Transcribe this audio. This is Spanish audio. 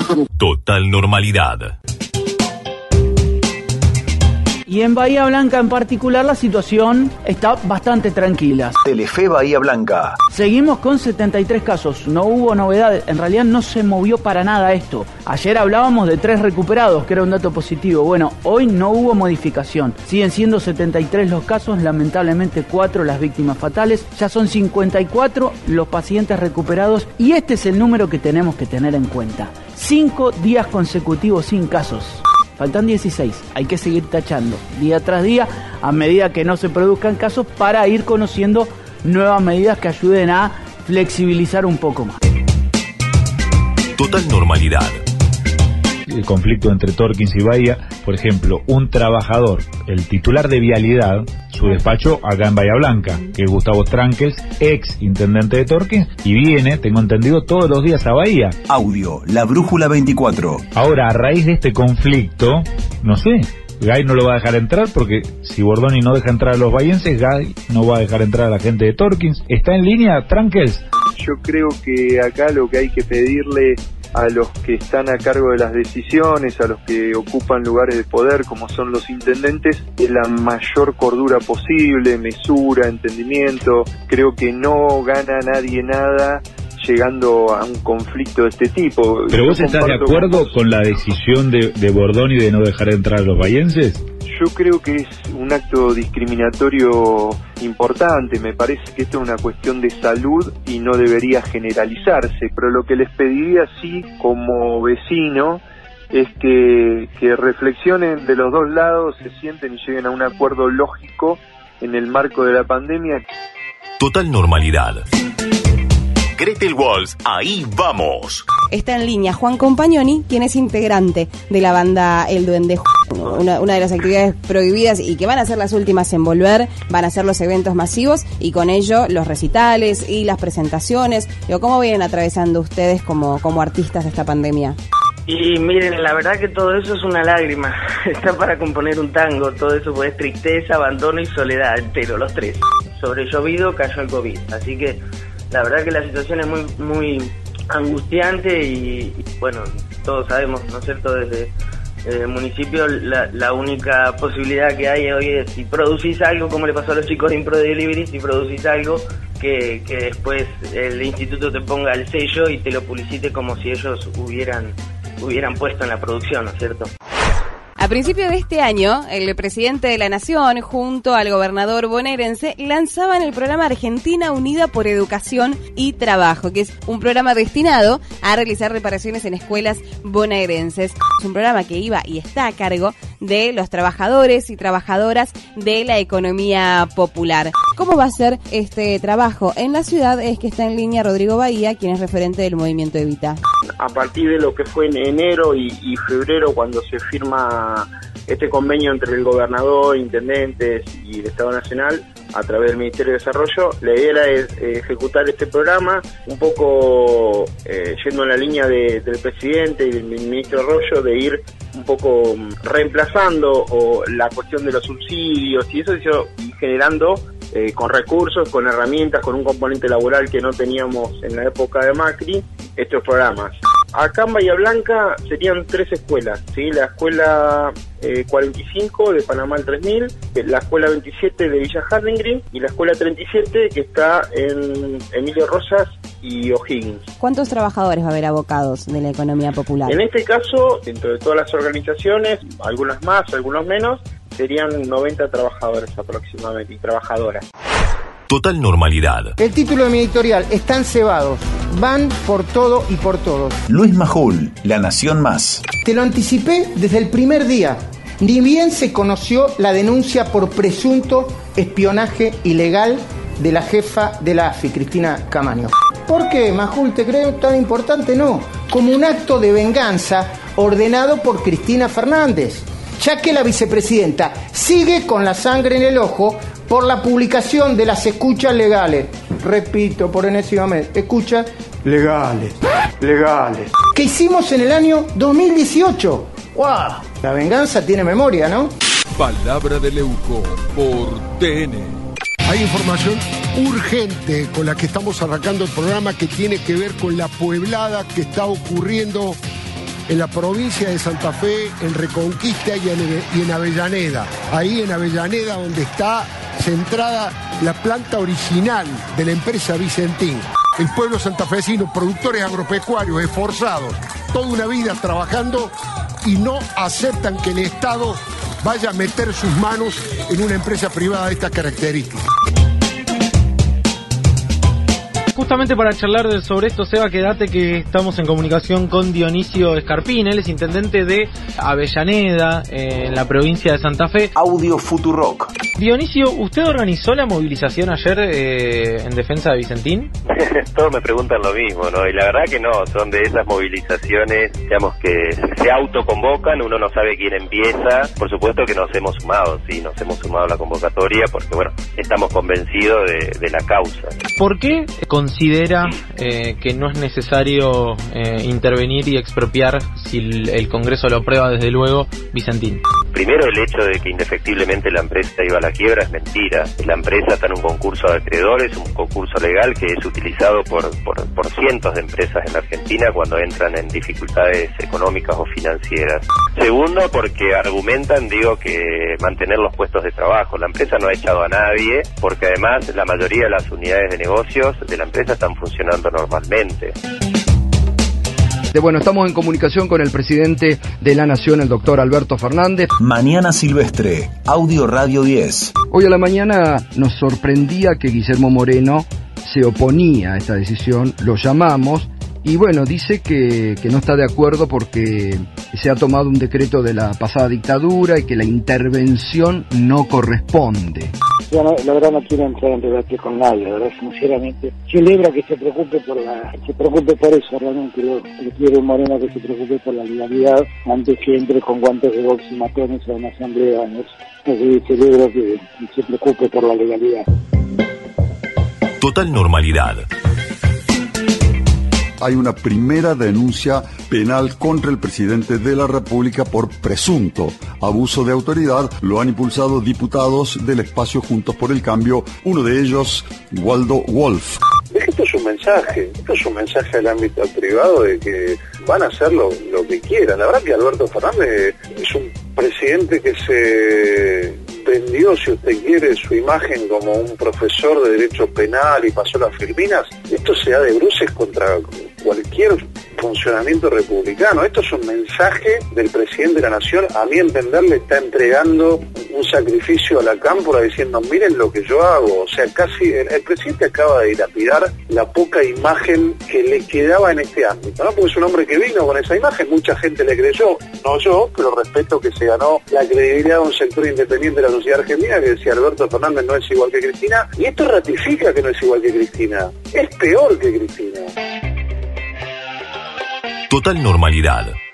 Total normalidad. Y en Bahía Blanca en particular la situación está bastante tranquila. Telefe Bahía Blanca. Seguimos con 73 casos, no hubo novedades, en realidad no se movió para nada esto. Ayer hablábamos de 3 recuperados, que era un dato positivo. Bueno, hoy no hubo modificación. Siguen siendo 73 los casos, lamentablemente 4 las víctimas fatales. Ya son 54 los pacientes recuperados y este es el número que tenemos que tener en cuenta. 5 días consecutivos sin casos. Faltan 16, hay que seguir tachando día tras día a medida que no se produzcan casos para ir conociendo nuevas medidas que ayuden a flexibilizar un poco más. Total normalidad. El conflicto entre Torkins y Bahía, por ejemplo, un trabajador, el titular de Vialidad, su despacho acá en Bahía Blanca, que es Gustavo Tranques, ex intendente de Torkins, y viene, tengo entendido, todos los días a Bahía. Audio, La Brújula 24. Ahora, a raíz de este conflicto, no sé, Gay no lo va a dejar entrar porque si Bordoni no deja entrar a los bahienses, Gay no va a dejar entrar a la gente de Torkins. ¿Está en línea, Tranques? Yo creo que acá lo que hay que pedirle a los que están a cargo de las decisiones, a los que ocupan lugares de poder como son los intendentes, es la mayor cordura posible, mesura, entendimiento. Creo que no gana nadie nada llegando a un conflicto de este tipo. ¿Pero vos estás de acuerdo con la decisión de Bordoni de no dejar entrar a los bahienses? Yo creo que es un acto discriminatorio importante. Me parece que esto es una cuestión de salud y no debería generalizarse, pero lo que les pediría sí como vecino es que reflexionen de los dos lados, se sienten y lleguen a un acuerdo lógico en el marco de la pandemia. Total normalidad. Gretel Walls, ahí vamos. Está en línea Juan Compagnoni, quien es integrante de la banda El Duende. Una de las actividades prohibidas y que van a ser las últimas en volver, van a ser los eventos masivos y con ello los recitales y las presentaciones. ¿Cómo vienen atravesando ustedes como artistas de esta pandemia? Y miren, la verdad que todo eso es una lágrima. Está para componer un tango. Todo eso pues es tristeza, abandono y soledad entero, los tres. Sobre llovido cayó el COVID. Así que la verdad que la situación es muy angustiante y bueno, todos sabemos, ¿no es cierto?, desde el municipio la única posibilidad que hay hoy es si producís algo, como le pasó a los chicos de Impro Delivery, si producís algo que después el instituto te ponga el sello y te lo publicite como si ellos hubieran puesto en la producción, ¿no es cierto? A principio de este año, el presidente de la Nación, junto al gobernador bonaerense, lanzaban el programa Argentina Unida por Educación y Trabajo, que es un programa destinado a realizar reparaciones en escuelas bonaerenses. Es un programa que iba y está a cargo de los trabajadores y trabajadoras de la economía popular. ¿Cómo va a ser este trabajo en la ciudad? Es que está en línea Rodrigo Bahía, quien es referente del movimiento Evita. A partir de lo que fue en enero y febrero, cuando se firma este convenio entre el gobernador, intendentes y el Estado Nacional a través del Ministerio de Desarrollo, la idea era ejecutar este programa un poco yendo en la línea del presidente y del ministro Arroyo, de ir un poco reemplazando la cuestión de los subsidios y eso se hizo generando con recursos, con herramientas, con un componente laboral que no teníamos en la época de Macri, estos programas. Acá en Bahía Blanca serían 3 escuelas, ¿sí? La escuela 45 de Panamá al 3000, la escuela 27 de Villa Harding y la escuela 37 que está en Emilio Rosas y O'Higgins. ¿Cuántos trabajadores va a haber abocados de la economía popular? En este caso, dentro de todas las organizaciones, algunas más, algunos menos, serían 90 trabajadores aproximadamente y trabajadoras. Total normalidad. El título de mi editorial, están cebados, van por todo y por todos. Luis Majul, La Nación Más. Te lo anticipé desde el primer día. Ni bien se conoció la denuncia por presunto espionaje ilegal de la jefa de la AFI, Cristina Camaño. ¿Por qué, Majul, te creo tan importante? No, como un acto de venganza ordenado por Cristina Fernández, ya que la vicepresidenta sigue con la sangre en el ojo por la publicación de las escuchas legales. Repito por enésima vez, escuchas legales, que hicimos en el año 2018. ¡Wow! La venganza tiene memoria, ¿no? Palabra de Leuco por TN. Hay información urgente con la que estamos arrancando el programa que tiene que ver con la pueblada que está ocurriendo en la provincia de Santa Fe, en Reconquista y en Avellaneda. Ahí en Avellaneda donde está centrada la planta original de la empresa Vicentín. El pueblo santafesino, productores agropecuarios esforzados, toda una vida trabajando y no aceptan que el Estado vaya a meter sus manos en una empresa privada de estas características. Justamente para charlar sobre esto, Seba, quédate que estamos en comunicación con Dionisio Escarpín. Él es intendente de Avellaneda, en la provincia de Santa Fe. Audio Futurock. Dionisio, ¿usted organizó la movilización ayer en defensa de Vicentín? Todos me preguntan lo mismo, ¿no? Y la verdad que no, son de esas movilizaciones, digamos, que se autoconvocan, uno no sabe quién empieza. Por supuesto que nos hemos sumado, sí, nos hemos sumado a la convocatoria porque, bueno, estamos convencidos de la causa. ¿Por qué considera que no es necesario intervenir y expropiar, si el Congreso lo aprueba, desde luego, Vicentín? Primero, el hecho de que indefectiblemente la empresa iba a la quiebra es mentira. La empresa está en un concurso de acreedores, un concurso legal que es utilizado por cientos de empresas en Argentina cuando entran en dificultades económicas o financieras. Segundo, porque argumentan, que mantener los puestos de trabajo. La empresa no ha echado a nadie, porque además la mayoría de las unidades de negocios de la empresa están funcionando normalmente. Bueno, estamos en comunicación con el presidente de la Nación, el doctor Alberto Fernández. Mañana Silvestre, Audio Radio 10. Hoy a la mañana nos sorprendía que Guillermo Moreno se oponía a esta decisión, lo llamamos y bueno, dice que no está de acuerdo porque se ha tomado un decreto de la pasada dictadura y que la intervención no corresponde. Yo la verdad no quiero entrar en debate con nadie, la verdad, sinceramente. Celebra que se preocupe por eso, realmente le quiero a Moreno que se preocupe por la legalidad antes que entre con guantes de box y matones a una asamblea. Así celebro que se preocupe por la legalidad. Total normalidad. Hay una primera denuncia penal contra el presidente de la República por presunto abuso de autoridad. Lo han impulsado diputados del espacio Juntos por el Cambio, uno de ellos, Waldo Wolf. Esto es un mensaje al ámbito privado de que van a hacer lo que quieran. La verdad que Alberto Fernández es un presidente que se vendió, si usted quiere, su imagen como un profesor de derecho penal y pasó las Filminas. Esto se da de bruces contra cualquier funcionamiento republicano. Esto es un mensaje del presidente de la Nación. A mi entender, le está entregando un sacrificio a la cámpora diciendo, miren lo que yo hago. O sea, casi el presidente acaba de dilapidar la poca imagen que le quedaba en este ámbito, ¿no? Porque es un hombre que vino con esa imagen, mucha gente le creyó, no yo, pero respeto que se ganó la credibilidad de un sector independiente de la sociedad argentina que decía Alberto Fernández no es igual que Cristina, y esto ratifica que no es igual que Cristina, es peor que Cristina. Total normalidad.